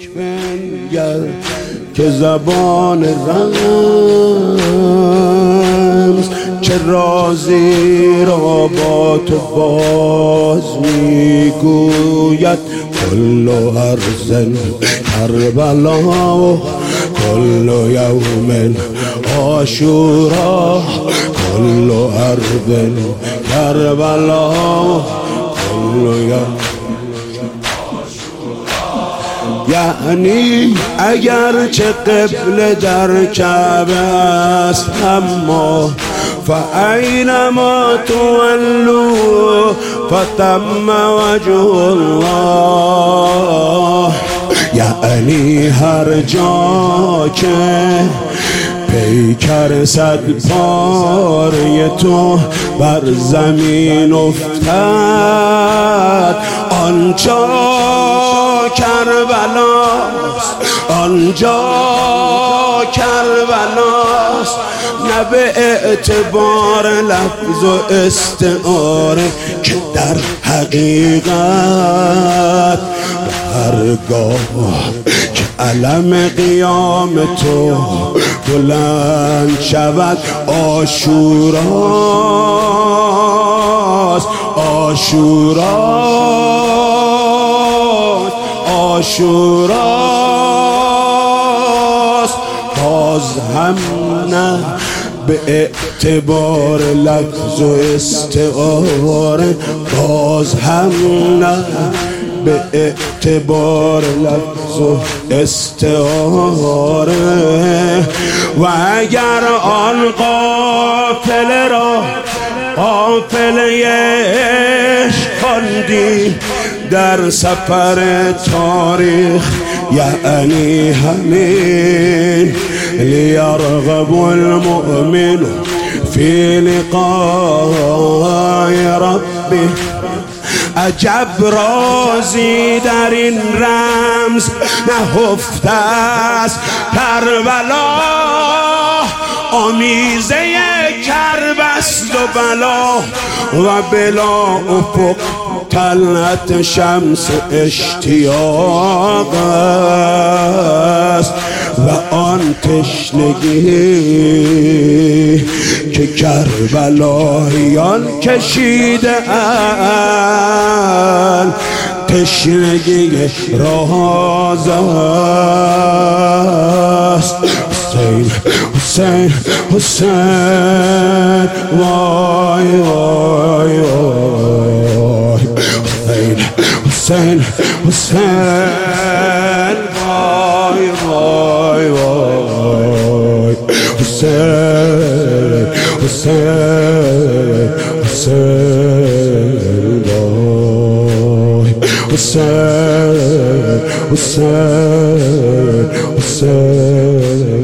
بنگر که زبان رمز چه رازی را با تو باز میگوید. کل ارض کربلا کل یوم عاشورا کل ارض کربلا کل یوم. یعنی اگرچه قبله در کعبه است اما فاینما تولوا فتم وجه الله. یعنی هر جا که پیکر صد پاره تو بر زمین افتد آنجا کربلاست آنجا کربلاست. نه به اعتبار لفظ و استعاره که در حقیقت هرگاه که علم قیام تو بلند شود عاشوراست عاشوراست عاشوراست. باز هم نه به اعتبار لفظ و استعاره باز هم نه به اعتبار لفظ و استعاره. و اگر آن قافله را قافله عشق خواندی در سفر تاریخ یعنی همین لیرغب المؤمن فی لقاء ربه. عجب رازی در این رمز نهفته است کربلا. آمیزه کرب است و بلا و بلا افق طلعت شمس اشتیاق است. و آن تشنگی که کربلاییان کشیده اند تشنگی راز است. حسین حسین حسین وای وای وای حسین حسین حسین وای وای وای حسین حسین حسین وای حسین حسین حسین